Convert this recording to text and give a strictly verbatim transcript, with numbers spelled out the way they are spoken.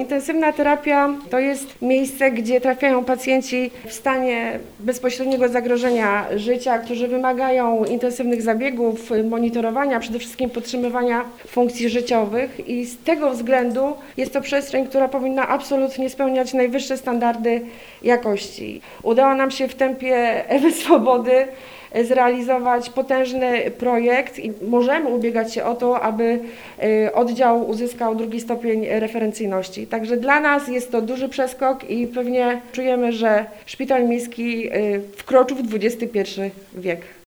Intensywna terapia to jest miejsce, gdzie trafiają pacjenci w stanie bezpośredniego zagrożenia życia, którzy wymagają intensywnych zabiegów, monitorowania, przede wszystkim podtrzymywania funkcji życiowych i z tego względu jest to przestrzeń, która powinna absolutnie spełniać najwyższe standardy jakości. Udało nam się w tempie Ewy Swobody zrealizować potężny projekt i możemy ubiegać się o to, aby oddział uzyskał drugi stopień referencyjności. Także dla nas jest to duży przeskok i pewnie czujemy, że szpital miejski wkroczył w dwudziesty pierwszy wiek.